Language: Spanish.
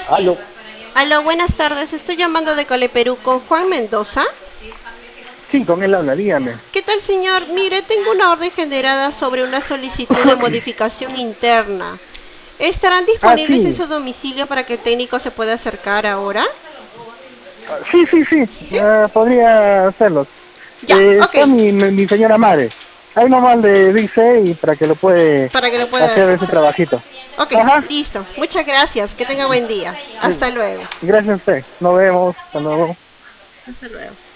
Aló. Aló, buenas tardes. Estoy llamando de Cole Perú con Juan Mendoza. Sí, con él habla, dígame. ¿Qué tal, señor? Mire, tengo una orden generada sobre una solicitud de modificación interna. ¿Estarán Ah, disponibles en sí. su domicilio para que el técnico se pueda acercar ahora? Sí, sí, sí. ¿Sí? Podría hacerlo. Ya, ok. Está mi señora madre. Ahí nomás le dice y para que lo puede Para que lo pueda... hacer ese trabajito. Ok, Ajá. listo. Muchas gracias. Que tenga buen día. Sí. Hasta luego. Gracias a usted. Nos vemos. Hasta luego. Hasta luego.